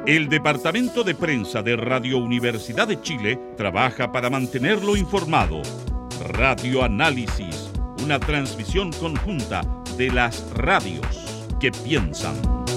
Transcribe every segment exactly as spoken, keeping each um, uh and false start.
El Departamento de Prensa de Radio Universidad de Chile trabaja para mantenerlo informado. Radio Análisis, una transmisión conjunta de las radios que piensan.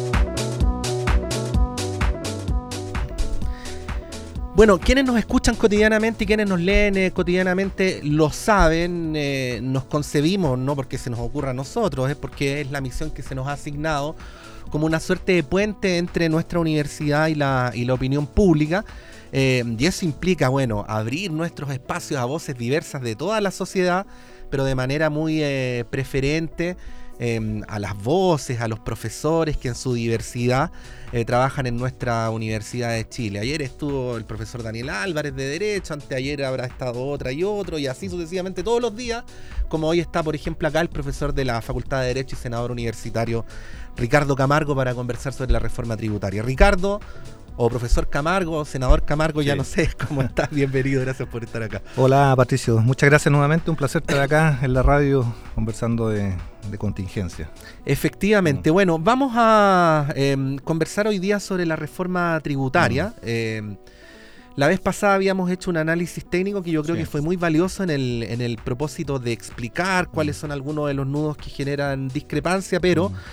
Bueno, quienes nos escuchan cotidianamente y quienes nos leen eh, cotidianamente lo saben, eh, nos concebimos, no porque se nos ocurra a nosotros, es porque es la misión que se nos ha asignado como una suerte de puente entre nuestra universidad y la, y la opinión pública, eh, y eso implica, bueno, abrir nuestros espacios a voces diversas de toda la sociedad, pero de manera muy eh, preferente eh, a las voces, a los profesores que en su diversidad eh, trabajan en nuestra Universidad de Chile. Ayer estuvo el profesor Daniel Álvarez de Derecho, anteayer habrá estado otra y otro, y así sucesivamente todos los días, como hoy está, por ejemplo, acá el profesor de la Facultad de Derecho y senador universitario Ricardo Camargo para conversar sobre la reforma tributaria. Ricardo, o profesor Camargo, o senador Camargo, sí. Ya no sé cómo estás, bienvenido, gracias por estar acá. Hola Patricio, muchas gracias nuevamente, un placer estar acá en la radio conversando de, de contingencia. Efectivamente, mm. bueno, vamos a eh, conversar hoy día sobre la reforma tributaria. Mm. Eh, La vez pasada habíamos hecho un análisis técnico que yo creo sí. que fue muy valioso en el, en el propósito de explicar cuáles son algunos de los nudos que generan discrepancia, pero mm.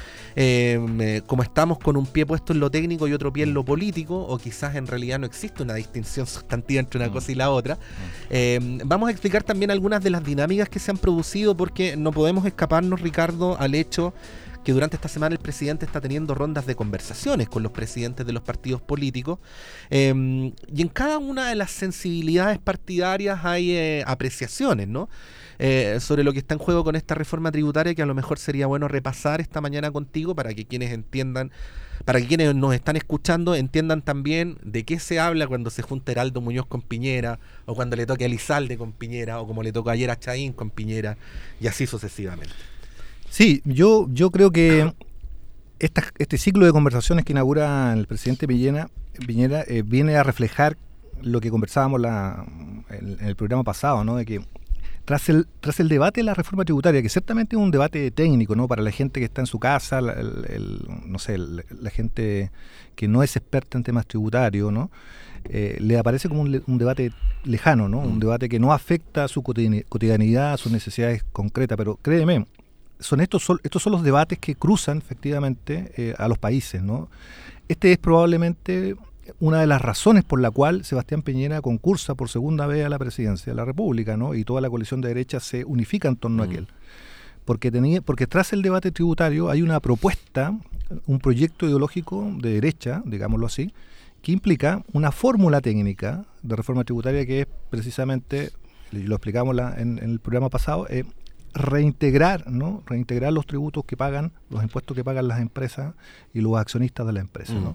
eh, como estamos con un pie puesto en lo técnico y otro pie en lo político, o quizás en realidad no existe una distinción sustantiva entre una mm. cosa y la otra, mm. eh, vamos a explicar también algunas de las dinámicas que se han producido, porque no podemos escaparnos, Ricardo, al hecho que durante esta semana el presidente está teniendo rondas de conversaciones con los presidentes de los partidos políticos, eh, y en cada una de las sensibilidades partidarias hay eh, apreciaciones, ¿no? Eh, sobre lo que está en juego con esta reforma tributaria, que a lo mejor sería bueno repasar esta mañana contigo para que quienes entiendan, para que quienes nos están escuchando entiendan también de qué se habla cuando se junta Heraldo Muñoz con Piñera, o cuando le toque a Elizalde con Piñera, o como le tocó ayer a Chaín con Piñera, y así sucesivamente. Sí, yo, yo creo que esta, este ciclo de conversaciones que inaugura el presidente Piñera, Piñera eh, viene a reflejar lo que conversábamos la, en, en el programa pasado, ¿no? De que tras el, tras el debate de la reforma tributaria, que ciertamente es un debate técnico, ¿no? Para la gente que está en su casa, la, el, el, no sé, la, la gente que no es experta en temas tributarios, ¿no? Eh, le aparece como un, un debate lejano, ¿no? Un debate que no afecta a su cotidianidad, a sus necesidades concretas, pero créeme, son estos, son estos son los debates que cruzan efectivamente eh, a los países, ¿no? Este es probablemente una de las razones por la cual Sebastián Piñera concursa por segunda vez a la presidencia de la República, ¿no? Y toda la coalición de derecha se unifica en torno mm. a aquel. Porque, tenía, porque tras el debate tributario hay una propuesta, un proyecto ideológico de derecha, digámoslo así, que implica una fórmula técnica de reforma tributaria que es precisamente, lo explicamos la, en, en el programa pasado, eh, reintegrar, ¿no? Reintegrar los tributos que pagan, los impuestos que pagan las empresas y los accionistas de la empresa, ¿no? Mm.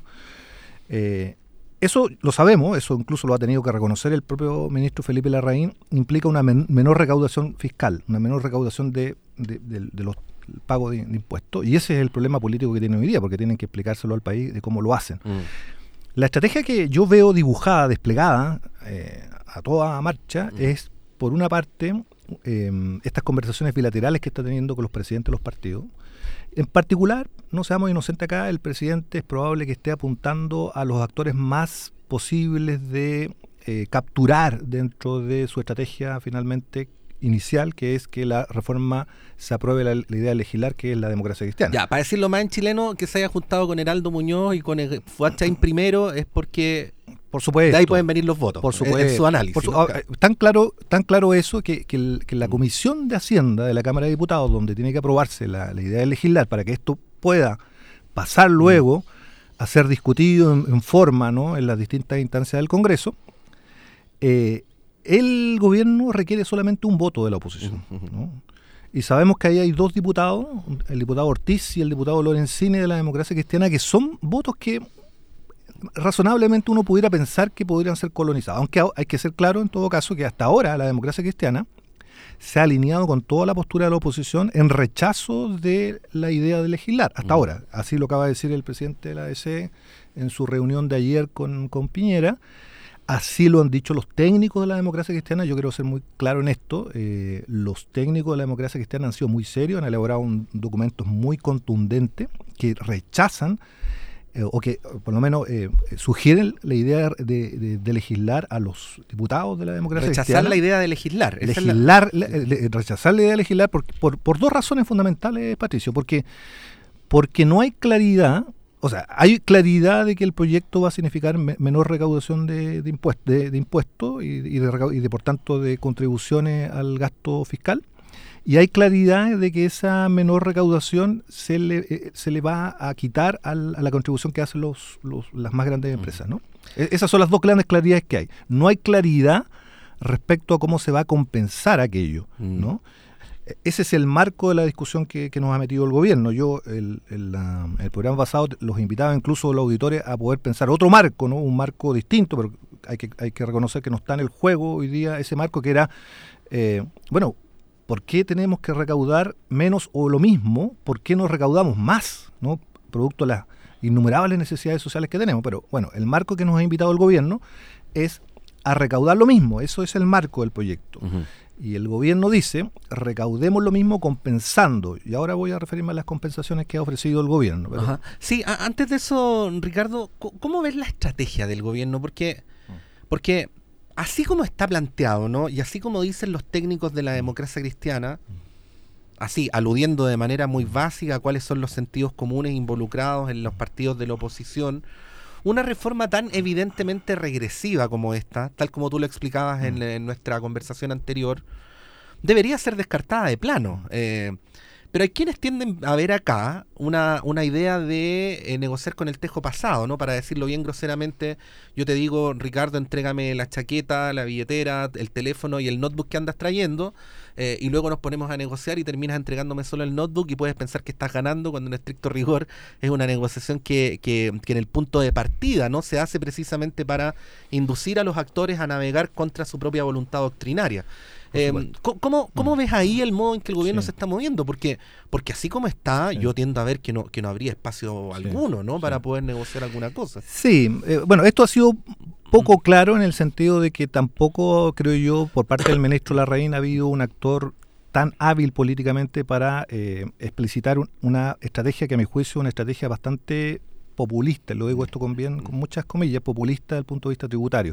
Eh, eso lo sabemos, eso incluso lo ha tenido que reconocer el propio ministro Felipe Larraín, implica una men- menor recaudación fiscal, una menor recaudación de, de, de, de los pagos de, de impuestos, y ese es el problema político que tienen hoy día, porque tienen que explicárselo al país de cómo lo hacen. Mm. La estrategia que yo veo dibujada, desplegada eh, a toda marcha, mm. es, por una parte, Eh, estas conversaciones bilaterales que está teniendo con los presidentes de los partidos. En particular, no seamos inocentes acá, el presidente es probable que esté apuntando a los actores más posibles de eh, capturar dentro de su estrategia finalmente inicial, que es que la reforma se apruebe la, la idea de legislar, que es la democracia cristiana. Ya, para decirlo más en chileno, que se haya juntado con Heraldo Muñoz y con el Fuad Chaín primero es porque por supuesto, de ahí pueden venir los votos, por supuesto, en, en su análisis. Por su, ¿no? tan claro, tan claro eso que, que, el, que la Comisión de Hacienda de la Cámara de Diputados, donde tiene que aprobarse la, la idea de legislar para que esto pueda pasar luego mm. a ser discutido en, en forma, ¿no? En las distintas instancias del Congreso, eh, el gobierno requiere solamente un voto de la oposición, ¿no? Y sabemos que ahí hay dos diputados, el diputado Ortiz y el diputado Lorenzini de la Democracia Cristiana, que son votos que razonablemente uno pudiera pensar que podrían ser colonizados, aunque hay que ser claro en todo caso que hasta ahora la Democracia Cristiana se ha alineado con toda la postura de la oposición en rechazo de la idea de legislar, hasta mm. ahora, así lo acaba de decir el presidente de la A D C en su reunión de ayer con, con Piñera. Así lo han dicho los técnicos de la Democracia Cristiana. Yo quiero ser muy claro en esto. Eh, los técnicos de la Democracia Cristiana han sido muy serios, han elaborado un documento muy contundente que rechazan eh, o que por lo menos eh, sugieren la idea de, de, de legislar a los diputados de la democracia rechazar cristiana. la idea de legislar. Legislar, la... Le, le, rechazar la idea de legislar por, por, por dos razones fundamentales, Patricio, porque, porque no hay claridad. O sea, hay claridad de que el proyecto va a significar me, menor recaudación de, de impuestos de, de impuesto y, y, de, y de, por tanto, de contribuciones al gasto fiscal. Y hay claridad de que esa menor recaudación se le, eh, se le va a quitar al, a la contribución que hacen los, los, las más grandes empresas, ¿no? E- esas son las dos grandes claridades que hay. No hay claridad respecto a cómo se va a compensar aquello, ¿no? Ese es el marco de la discusión que, que nos ha metido el gobierno. Yo, el, el, la, el programa pasado, los invitaba incluso a los auditores a poder pensar otro marco, ¿no? Un marco distinto, pero hay que, hay que reconocer que no está en el juego hoy día ese marco que era, eh, bueno, ¿por qué tenemos que recaudar menos o lo mismo? ¿Por qué no recaudamos más, ¿no? Producto de las innumerables necesidades sociales que tenemos. Pero bueno, el marco que nos ha invitado el gobierno es a recaudar lo mismo. Eso es el marco del proyecto. Uh-huh. Y el gobierno dice, recaudemos lo mismo compensando. Y ahora voy a referirme a las compensaciones que ha ofrecido el gobierno. Pero... Ajá. Sí, a- antes de eso, Ricardo, ¿cómo ves la estrategia del gobierno? Porque, porque así como está planteado, ¿no? Y así como dicen los técnicos de la democracia cristiana, así, aludiendo de manera muy básica a cuáles son los sentidos comunes involucrados en los partidos de la oposición, una reforma tan evidentemente regresiva como esta, tal como tú lo explicabas en, en nuestra conversación anterior, debería ser descartada de plano. Eh, pero hay quienes tienden a ver acá una, una idea de eh, negociar con el tejo pasado, ¿no? Para decirlo bien groseramente, yo te digo, Ricardo, entrégame la chaqueta, la billetera, el teléfono y el notebook que andas trayendo, eh, y luego nos ponemos a negociar y terminas entregándome solo el notebook y puedes pensar que estás ganando cuando en estricto rigor es una negociación que, que, que en el punto de partida, ¿no? Se hace precisamente para inducir a los actores a navegar contra su propia voluntad doctrinaria. Eh, ¿Cómo, cómo ves ahí el modo en que el gobierno sí. se está moviendo? Porque porque así como está, sí. yo tiendo a ver que no que no habría espacio sí. alguno, ¿no? Para sí. poder negociar alguna cosa. Sí, eh, bueno, esto ha sido poco claro en el sentido de que tampoco, creo yo, por parte del ministro Larraín ha habido un actor tan hábil políticamente para eh, explicitar un, una estrategia que a mi juicio es una estrategia bastante populista, lo digo esto con bien, con muchas comillas, populista desde el punto de vista tributario.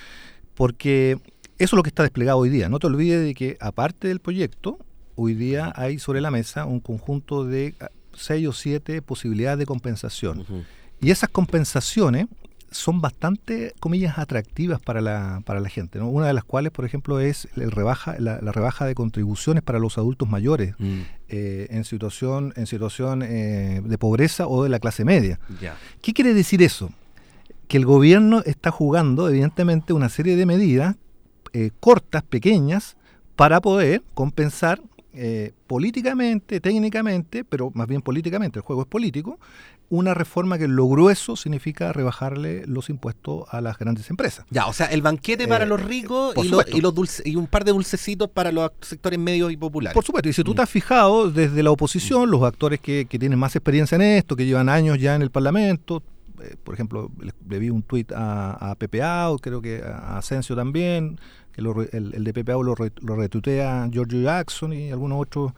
Porque eso es lo que está desplegado hoy día. No te olvides de que, aparte del proyecto, hoy día hay sobre la mesa un conjunto de seis o siete posibilidades de compensación. Uh-huh. Y esas compensaciones son bastante, comillas, atractivas para la para la gente, ¿no? Una de las cuales, por ejemplo, es el rebaja la, la rebaja de contribuciones para los adultos mayores mm. eh, en situación en situación eh, de pobreza o de la clase media. Yeah. ¿Qué quiere decir eso? Que el gobierno está jugando, evidentemente, una serie de medidas Eh, cortas, pequeñas, para poder compensar eh, políticamente, técnicamente, pero más bien políticamente, el juego es político, una reforma que en lo grueso significa rebajarle los impuestos a las grandes empresas. Ya, o sea, el banquete eh, para los ricos y, lo, y, los dulce, y un par de dulcecitos para los sectores medios y populares. Por supuesto, y si tú mm. te has fijado, desde la oposición, mm. los actores que, que tienen más experiencia en esto, que llevan años ya en el Parlamento, eh, por ejemplo, le, le vi un tuit a, a Pepe Out, creo que a Asensio también, que lo, el, el de Pepe Out lo, re, lo retuitea Giorgio Jackson y algunos otros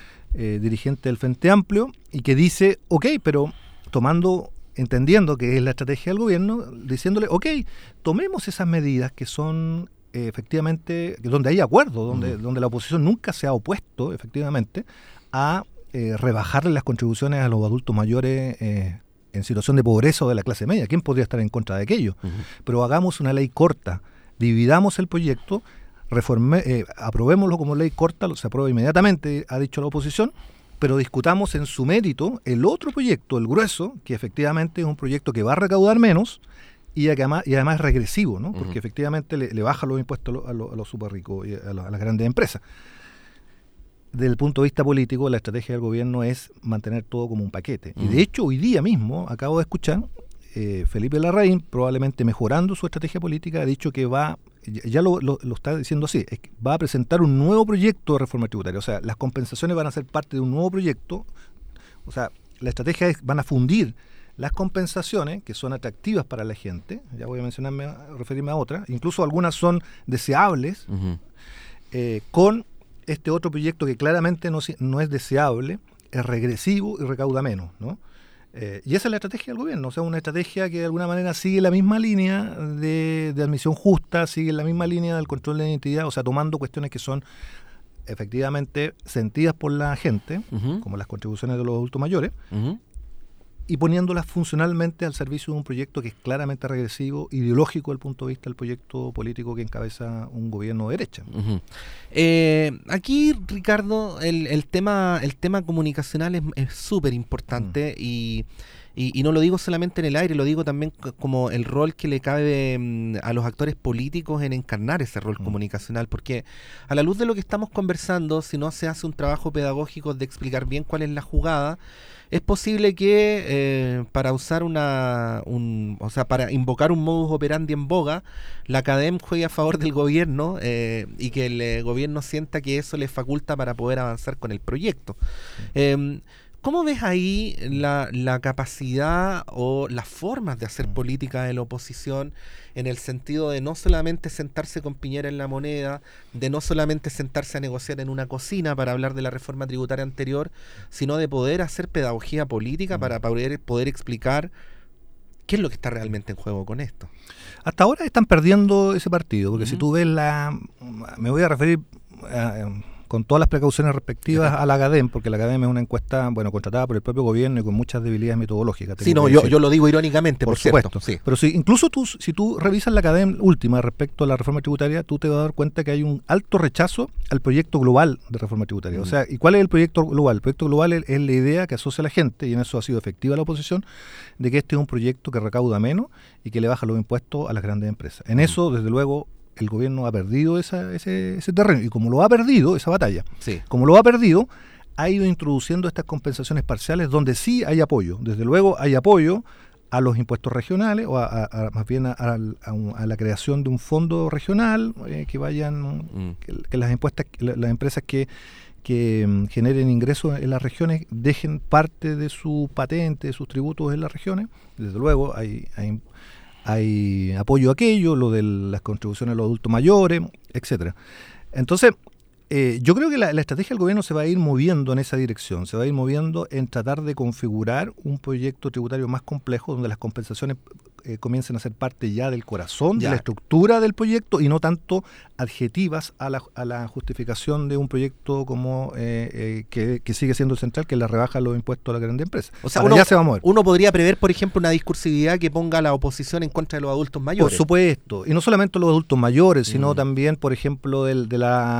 eh, dirigentes del Frente Amplio, y que dice, ok, pero tomando, entendiendo que es la estrategia del gobierno, diciéndole, ok, tomemos esas medidas que son eh, efectivamente, donde hay acuerdo, donde, uh-huh. donde la oposición nunca se ha opuesto, efectivamente, a eh, rebajarle las contribuciones a los adultos mayores eh, en situación de pobreza o de la clase media. ¿Quién podría estar en contra de aquello? Uh-huh. Pero hagamos una ley corta, dividamos el proyecto, reforme, eh, aprobémoslo como ley corta, se aprueba inmediatamente, ha dicho la oposición, pero discutamos en su mérito el otro proyecto, el grueso, que efectivamente es un proyecto que va a recaudar menos y además, y además es regresivo, ¿no? Porque uh-huh. efectivamente le, le baja los impuestos a los, a los, a los super ricos y a, los, a las grandes empresas. Desde el punto de vista político, la estrategia del gobierno es mantener todo como un paquete. Uh-huh. Y de hecho, hoy día mismo, acabo de escuchar, eh, Felipe Larraín, probablemente mejorando su estrategia política, ha dicho que va, ya lo, lo, lo está diciendo así, es que va a presentar un nuevo proyecto de reforma tributaria. O sea, las compensaciones van a ser parte de un nuevo proyecto. O sea, la estrategia es, van a fundir las compensaciones, que son atractivas para la gente, ya voy a mencionarme, a referirme a otras, incluso algunas son deseables, uh-huh. eh, con este otro proyecto que claramente no, no es deseable, es regresivo y recauda menos, ¿no? Eh, y esa es la estrategia del gobierno, o sea, una estrategia que de alguna manera sigue la misma línea de, de admisión justa, sigue la misma línea del control de la identidad, o sea, tomando cuestiones que son efectivamente sentidas por la gente, uh-huh. como las contribuciones de los adultos mayores, uh-huh. y poniéndolas funcionalmente al servicio de un proyecto que es claramente regresivo, ideológico desde el punto de vista del proyecto político que encabeza un gobierno de derecha. Uh-huh. Eh, aquí, Ricardo, el, el tema el tema comunicacional es súper importante uh-huh. y, y, y no lo digo solamente en el aire, lo digo también c- como el rol que le cabe um, a los actores políticos en encarnar ese rol uh-huh. comunicacional, porque a la luz de lo que estamos conversando, si no se hace un trabajo pedagógico de explicar bien cuál es la jugada, es posible que eh, para usar una, un, o sea, para invocar un modus operandi en boga, la Academ juegue a favor del gobierno eh, y que el eh, gobierno sienta que eso le faculta para poder avanzar con el proyecto. Eh, ¿Cómo ves ahí la, la capacidad o las formas de hacer política de la oposición en el sentido de no solamente sentarse con Piñera en la moneda, de no solamente sentarse a negociar en una cocina para hablar de la reforma tributaria anterior, sino de poder hacer pedagogía política mm. para poder, poder explicar qué es lo que está realmente en juego con esto? Hasta ahora están perdiendo ese partido, porque uh-huh. si tú ves la... Me voy a referir... a, con todas las precauciones respectivas a la Academ, porque la Academ es una encuesta, bueno, contratada por el propio gobierno y con muchas debilidades metodológicas. Sí, no, yo, yo lo digo irónicamente, por, por supuesto. Sí. Pero si incluso tú, si tú revisas la Academ última respecto a la reforma tributaria, tú te vas a dar cuenta que hay un alto rechazo al proyecto global de reforma tributaria. Mm. O sea, ¿y cuál es el proyecto global? El proyecto global es, es la idea que asocia a la gente, y en eso ha sido efectiva la oposición, de que este es un proyecto que recauda menos y que le baja los impuestos a las grandes empresas. En mm. eso, desde luego, el gobierno ha perdido esa, ese, ese terreno, y como lo ha perdido, esa batalla, sí. como lo ha perdido, ha ido introduciendo estas compensaciones parciales donde sí hay apoyo. Desde luego hay apoyo a los impuestos regionales, o a, a, a, más bien a, a, a, a la creación de un fondo regional, eh, que vayan, mm. que, que las impuestas, la, las empresas que, que um, generen ingresos en las regiones dejen parte de su patente, de sus tributos en las regiones. Desde luego hay... hay hay apoyo a aquello, lo de las contribuciones a los adultos mayores, etcétera. Entonces, eh, yo creo que la, la estrategia del gobierno se va a ir moviendo en esa dirección, se va a ir moviendo en tratar de configurar un proyecto tributario más complejo, donde las compensaciones eh, comiencen a ser parte ya del corazón, ya. de la estructura del proyecto, y no tanto adjetivas a la, a la justificación de un proyecto como eh, eh, que, que sigue siendo central, que es la rebaja de los impuestos a las grandes empresas. O sea, uno, ya se va a mover. Uno podría prever, por ejemplo, una discursividad que ponga a la oposición en contra de los adultos mayores. Por supuesto, y no solamente los adultos mayores, sino mm. también, por ejemplo, del, de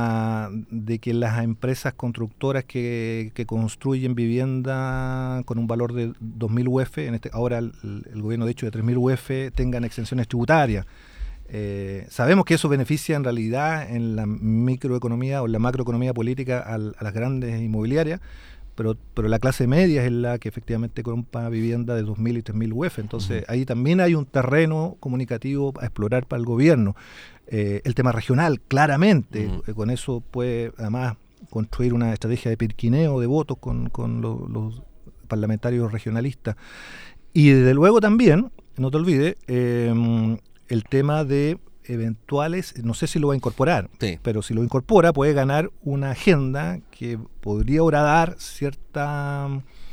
la de que las empresas constructoras que, que construyen vivienda con un valor de dos mil U F, en este, ahora el, el gobierno de hecho de tres mil U F, tengan exenciones tributarias. Eh, sabemos que eso beneficia en realidad en la microeconomía o en la macroeconomía política a, a las grandes inmobiliarias, pero, pero la clase media es la que efectivamente compra vivienda de dos mil y tres mil U F. Entonces, uh-huh. ahí también hay un terreno comunicativo a explorar para el gobierno. Eh, el tema regional, claramente, uh-huh. eh, con eso puede además construir una estrategia de pirquineo de votos con, con lo, los parlamentarios regionalistas. Y desde luego también, no te olvides, eh, el tema de eventuales, no sé si lo va a incorporar, sí. pero si lo incorpora puede ganar una agenda que podría ahora dar cierta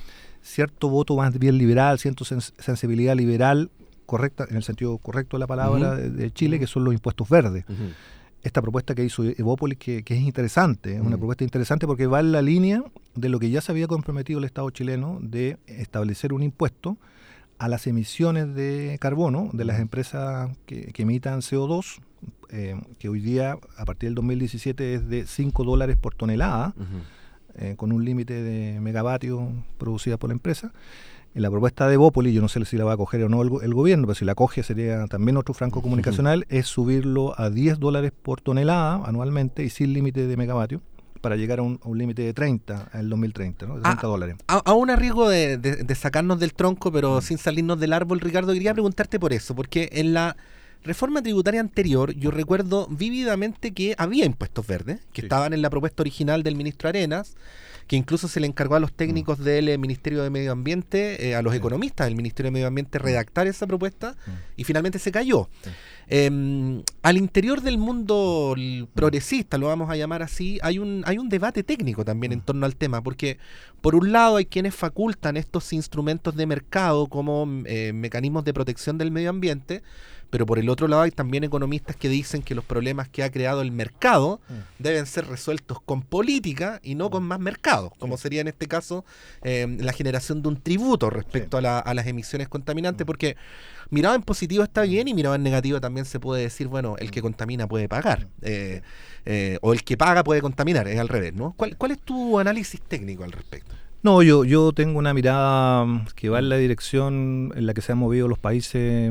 cierto voto más bien liberal, cierta sens- sensibilidad liberal, correcta, en el sentido correcto de la palabra, uh-huh. de, de Chile, uh-huh. que son los impuestos verdes. Uh-huh. Esta propuesta que hizo Evópolis, que, que es interesante, es uh-huh. una propuesta interesante porque va en la línea de lo que ya se había comprometido el Estado chileno de establecer un impuesto a las emisiones de carbono de las empresas que, que emitan C O dos, eh, que hoy día, a partir del dos mil diecisiete, es de cinco dólares por tonelada, uh-huh. eh, con un límite de megavatios producida por la empresa. En la propuesta de Evópolis, yo no sé si la va a coger o no el, el gobierno, pero si la coge sería también otro franco comunicacional, uh-huh. es subirlo a diez dólares por tonelada anualmente y sin límite de megavatios, para llegar a un, a un límite de treinta en el dos mil treinta, ¿no? De treinta dólares. A, a un riesgo de, de, de sacarnos del tronco, pero mm. sin salirnos del árbol, Ricardo, quería preguntarte por eso, porque en la reforma tributaria anterior, yo recuerdo vívidamente que había impuestos verdes, que sí. estaban en la propuesta original del ministro Arenas, que incluso se le encargó a los técnicos mm. del eh, Ministerio de Medio Ambiente, eh, a los sí. economistas del Ministerio de Medio Ambiente, redactar esa propuesta, mm. y finalmente se cayó. Sí. Eh, al interior del mundo progresista, lo vamos a llamar así, hay un, hay un debate técnico también mm. en torno al tema, porque por un lado hay quienes facultan estos instrumentos de mercado como eh, mecanismos de protección del medio ambiente, pero por el otro lado hay también economistas que dicen que los problemas que ha creado el mercado mm. deben ser resueltos con política y no con más mercado, como sí. sería en este caso eh, la generación de un tributo respecto sí. a, la, a las emisiones contaminantes, mm. porque mirado en positivo está bien y mirado en negativo también se puede decir, bueno, el que contamina puede pagar, eh, eh, o el que paga puede contaminar, es al revés, ¿no? ¿Cuál, cuál es tu análisis técnico al respecto? No, yo, yo tengo una mirada que va en la dirección en la que se han movido los países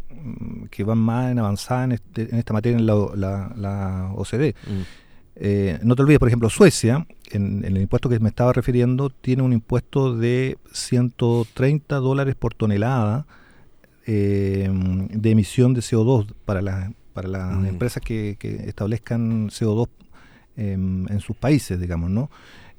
que van más en avanzada en, este, en esta materia en la, la, la O C D. Mm. Eh, no te olvides, por ejemplo, Suecia, en, en el impuesto que me estaba refiriendo, tiene un impuesto de ciento treinta dólares por tonelada eh, de emisión de C O dos para, la, para las mm. empresas que, que establezcan C O dos eh, en sus países, digamos, ¿no?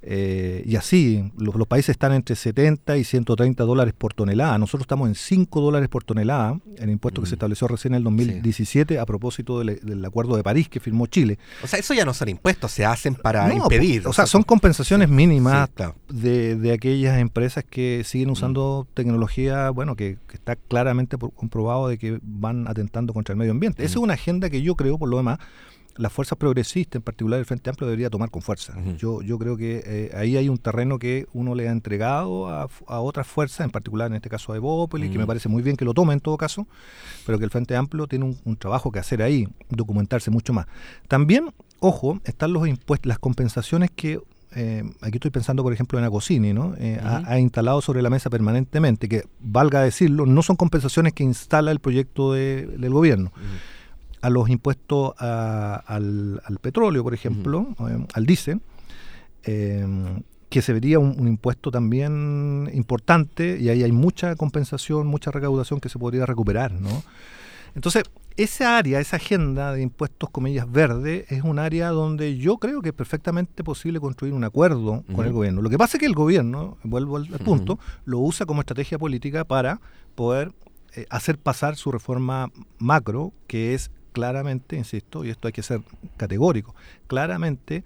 Eh, y así, los, los países están entre setenta y ciento treinta dólares por tonelada. Nosotros estamos en cinco dólares por tonelada, el impuesto mm. que se estableció recién en el dos mil diecisiete sí. a propósito del, del Acuerdo de París que firmó Chile. O sea, eso ya no son impuestos, se hacen para no, impedir. O sea, son compensaciones sí, mínimas sí, claro. de, de aquellas empresas que siguen usando mm. tecnología, bueno, que, que está claramente por, comprobado de que van atentando contra el medio ambiente. Mm. Esa es una agenda que yo creo, por lo demás, las fuerzas progresistas, en particular el Frente Amplio, debería tomar con fuerza. Uh-huh. Yo yo creo que eh, ahí hay un terreno que uno le ha entregado a, a otras fuerzas, en particular en este caso a Evópolis, uh-huh. que me parece muy bien que lo tome en todo caso, pero que el Frente Amplio tiene un, un trabajo que hacer ahí, documentarse mucho más. También, ojo, están los impuestos, las compensaciones que, eh, aquí estoy pensando por ejemplo en Acosini, ¿no? Eh, uh-huh. ha, ha instalado sobre la mesa permanentemente, que valga decirlo, no son compensaciones que instala el proyecto de, del gobierno. Uh-huh. A los impuestos a, al, al petróleo, por ejemplo, uh-huh. eh, al diésel, eh, que se vería un, un impuesto también importante, y ahí hay mucha compensación, mucha recaudación que se podría recuperar, ¿no? Entonces, esa área, esa agenda de impuestos, comillas, verdes, es un área donde yo creo que es perfectamente posible construir un acuerdo uh-huh. con el gobierno. Lo que pasa es que el gobierno, vuelvo al, al punto, uh-huh. lo usa como estrategia política para poder eh, hacer pasar su reforma macro, que es claramente, insisto, y esto hay que ser categórico, claramente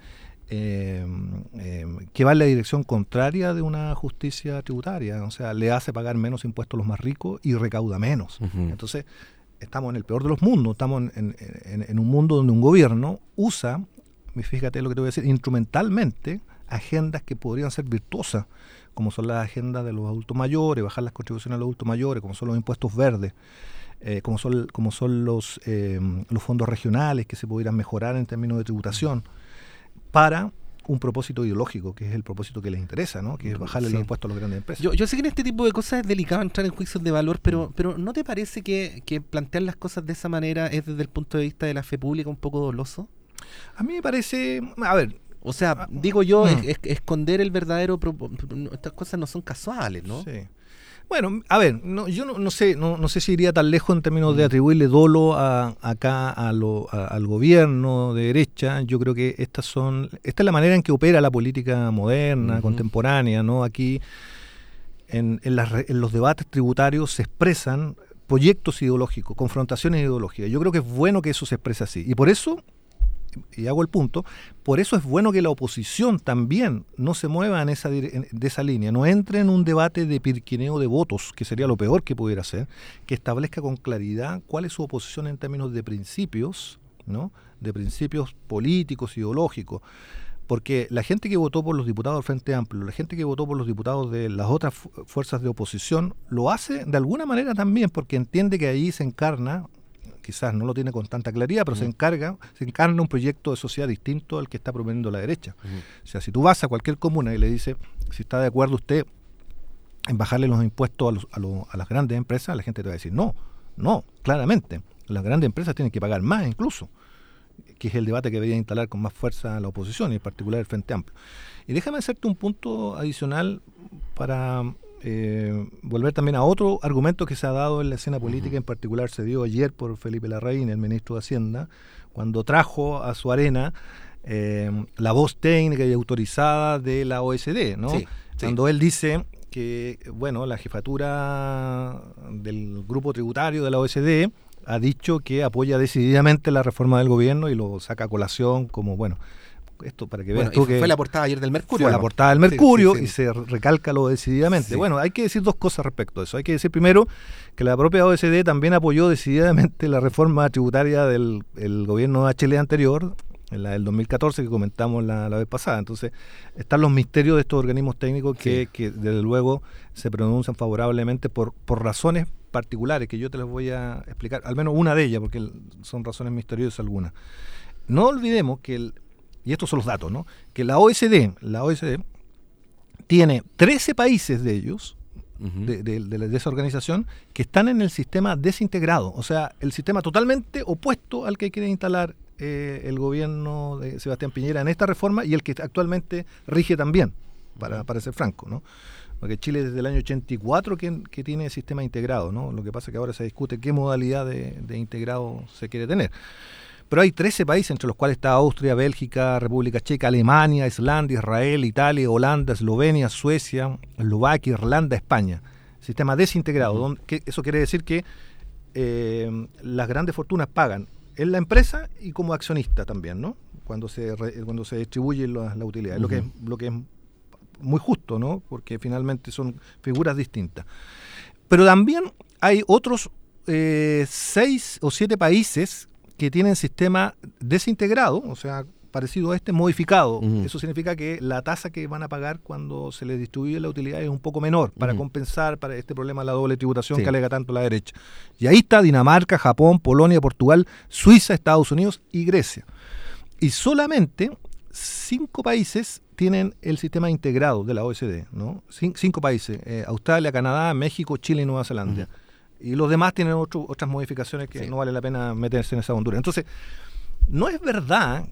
eh, eh, que va en la dirección contraria de una justicia tributaria, o sea, le hace pagar menos impuestos a los más ricos y recauda menos. Uh-huh. Entonces, estamos en el peor de los mundos, estamos en, en, en un mundo donde un gobierno usa, fíjate lo que te voy a decir, instrumentalmente, agendas que podrían ser virtuosas, como son las agendas de los adultos mayores, bajar las contribuciones a los adultos mayores, como son los impuestos verdes, Eh, como son, como son los, eh, los fondos regionales que se pudieran mejorar en términos de tributación, para un propósito ideológico, que es el propósito que les interesa, ¿no? Que es bajarle sí. los impuestos a las grandes empresas. Yo, yo sé que en este tipo de cosas es delicado entrar en juicios de valor, pero, pero ¿no te parece que, que plantear las cosas de esa manera es desde el punto de vista de la fe pública un poco doloso? A mí me parece, a ver... O sea, digo yo, mm. es, es, esconder el verdadero... Estas cosas no son casuales, ¿no? Sí. Bueno, a ver, no, yo no, no sé no, no sé si iría tan lejos en términos de atribuirle dolo a, acá a lo, a, al gobierno de derecha. Yo creo que estas son esta es la manera en que opera la política moderna, uh-huh. contemporánea, ¿no? Aquí en, en, las, en los debates tributarios se expresan proyectos ideológicos, confrontaciones ideológicas. Yo creo que es bueno que eso se exprese así. Y por eso, y hago el punto, por eso es bueno que la oposición también no se mueva en esa, en, de esa línea, no entre en un debate de pirquineo de votos, que sería lo peor que pudiera hacer, que establezca con claridad cuál es su oposición en términos de principios, ¿no? De principios políticos, ideológicos. Porque la gente que votó por los diputados del Frente Amplio, la gente que votó por los diputados de las otras fu- fuerzas de oposición, lo hace de alguna manera también, porque entiende que ahí se encarna, quizás no lo tiene con tanta claridad, pero uh-huh. se encarga, se encarna un proyecto de sociedad distinto al que está proponiendo la derecha. Uh-huh. O sea, si tú vas a cualquier comuna y le dices, si está de acuerdo usted en bajarle los impuestos a, los, a, los, a las grandes empresas, la gente te va a decir, no, no, claramente, las grandes empresas tienen que pagar más incluso, que es el debate que debería instalar con más fuerza la oposición y en particular el Frente Amplio. Y déjame hacerte un punto adicional para eh, volver también a otro argumento que se ha dado en la escena política, uh-huh. en particular se dio ayer por Felipe Larraín, el ministro de Hacienda, cuando trajo a su arena eh, la voz técnica y autorizada de la O E C D, ¿no? Sí, sí. Cuando él dice que, bueno, la jefatura del grupo tributario de la O E C D ha dicho que apoya decididamente la reforma del gobierno y lo saca a colación como, bueno, esto para que veas bueno, tú que fue la portada ayer del Mercurio. Fue ¿no? la portada del Mercurio, sí, sí, sí. Y se recalca lo decididamente. Sí. Bueno, hay que decir dos cosas respecto a eso. Hay que decir primero que la propia O E C D también apoyó decididamente la reforma tributaria del el gobierno de Chile anterior, la del dos mil catorce que comentamos la, la vez pasada. Entonces, están los misterios de estos organismos técnicos que, sí. que desde luego se pronuncian favorablemente por, por razones particulares que yo te las voy a explicar, al menos una de ellas, porque son razones misteriosas algunas. No olvidemos que el y estos son los datos, ¿no? Que la O E C D, la O E C D tiene trece países de ellos, uh-huh. de, de, de, de esa organización, que están en el sistema desintegrado, o sea, el sistema totalmente opuesto al que quiere instalar eh, el gobierno de Sebastián Piñera en esta reforma y el que actualmente rige también, para, para ser franco, ¿no? Porque Chile desde el año ochenta y cuatro que, que tiene sistema integrado, ¿no? Lo que pasa es que ahora se discute qué modalidad de, de integrado se quiere tener. Pero hay trece países, entre los cuales está Austria, Bélgica, República Checa, Alemania, Islandia, Israel, Italia, Holanda, Eslovenia, Suecia, Eslovaquia, Irlanda, España. Sistema desintegrado. Uh-huh. Donde, que eso quiere decir que eh, las grandes fortunas pagan en la empresa y como accionista también, ¿no? Cuando se re, cuando se distribuye la, la utilidad. Uh-huh. Lo que es, lo que es muy justo, ¿no? Porque finalmente son figuras distintas. Pero también hay otros eh, seis o siete países que tienen sistema desintegrado, o sea, parecido a este, modificado. Uh-huh. Eso significa que la tasa que van a pagar cuando se les distribuye la utilidad es un poco menor, para uh-huh. compensar para este problema de la doble tributación sí. que alega tanto la derecha. Y ahí está Dinamarca, Japón, Polonia, Portugal, Suiza, Estados Unidos y Grecia. Y solamente cinco países tienen el sistema integrado de la O E C D, ¿no? Cin- cinco países, eh, Australia, Canadá, México, Chile y Nueva Zelanda. Uh-huh. Y los demás tienen otro, otras modificaciones que sí. no vale la pena meterse en esa hondura. Entonces, no es verdad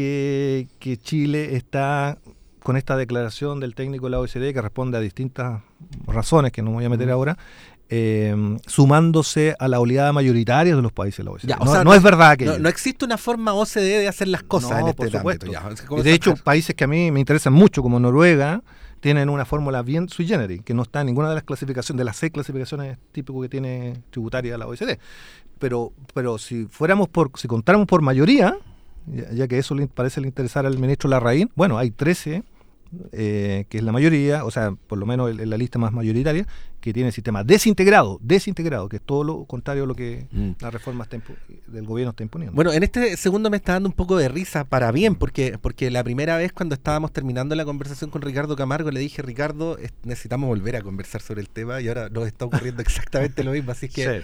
que, que Chile está con esta declaración del técnico de la O E C D, que responde a distintas razones que no me voy a meter mm. ahora, eh, sumándose a la oleada mayoritaria de los países de la O E C D. Ya, no, sea, no, no es verdad que... No, no existe una forma O C D de hacer las cosas no, en este por supuesto. ámbito. Ya. De hecho, países que a mí me interesan mucho, como Noruega, tienen una fórmula bien sui generis, que no está en ninguna de las clasificaciones, de las seis clasificaciones típicas que tiene tributaria la O E C D. Pero, pero si fuéramos por, si contáramos por mayoría, ya, ya que eso le parece le interesar al ministro Larraín, bueno, hay trece, eh, que es la mayoría, o sea, por lo menos en la lista más mayoritaria, que tiene el sistema desintegrado, desintegrado, que es todo lo contrario a lo que mm. la reforma está impu- del gobierno está imponiendo. Bueno, en este segundo me está dando un poco de risa para bien, porque porque la primera vez cuando estábamos terminando la conversación con Ricardo Camargo, le dije, Ricardo, es, necesitamos volver a conversar sobre el tema, y ahora nos está ocurriendo exactamente lo mismo, así es que sí.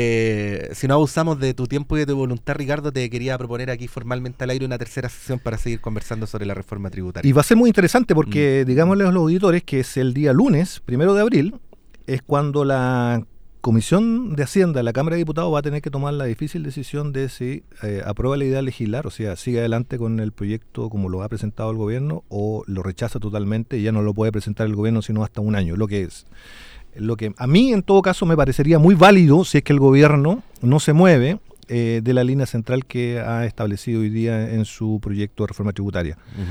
eh, si no abusamos de tu tiempo y de tu voluntad, Ricardo, te quería proponer aquí formalmente al aire una tercera sesión para seguir conversando sobre la reforma tributaria. Y va a ser muy interesante porque, mm. digámosle a los auditores que es el día lunes, primero de abril, es cuando la Comisión de Hacienda de la Cámara de Diputados va a tener que tomar la difícil decisión de si eh, aprueba la idea de legislar, o sea, sigue adelante con el proyecto como lo ha presentado el gobierno, o lo rechaza totalmente y ya no lo puede presentar el gobierno sino hasta un año, lo que es. Lo que a mí en todo caso me parecería muy válido si es que el gobierno no se mueve eh, de la línea central que ha establecido hoy día en su proyecto de reforma tributaria. Uh-huh.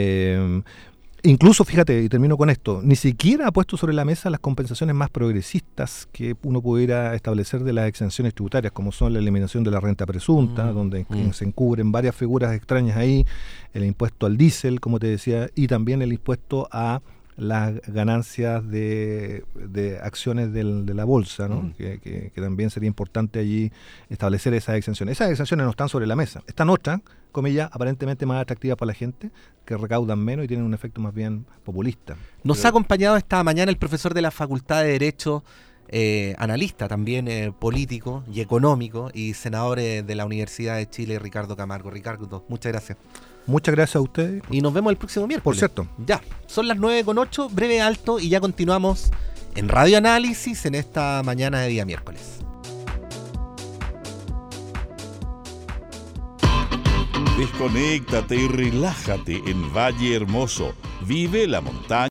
Eh, Incluso, fíjate, y termino con esto, ni siquiera ha puesto sobre la mesa las compensaciones más progresistas que uno pudiera establecer de las exenciones tributarias, como son la eliminación de la renta presunta, mm, donde mm. se encubren varias figuras extrañas ahí, el impuesto al diésel, como te decía, y también el impuesto a las ganancias de, de acciones del, de la bolsa, ¿no? Mm. Que, que, que también sería importante allí establecer esas exenciones. Esas exenciones no están sobre la mesa, están otras, comillas, aparentemente más atractivas para la gente, que recaudan menos y tienen un efecto más bien populista. Nos Pero, ha acompañado esta mañana el profesor de la Facultad de Derecho, eh, analista también eh, político y económico, y senador eh, de la Universidad de Chile, Ricardo Camargo. Ricardo, muchas gracias. Muchas gracias a ustedes. Y nos vemos el próximo miércoles. Por cierto. Ya, son las nueve con ocho, breve alto, y ya continuamos en Radio Análisis en esta mañana de día miércoles. Desconéctate y relájate en Valle Hermoso. Vive la montaña.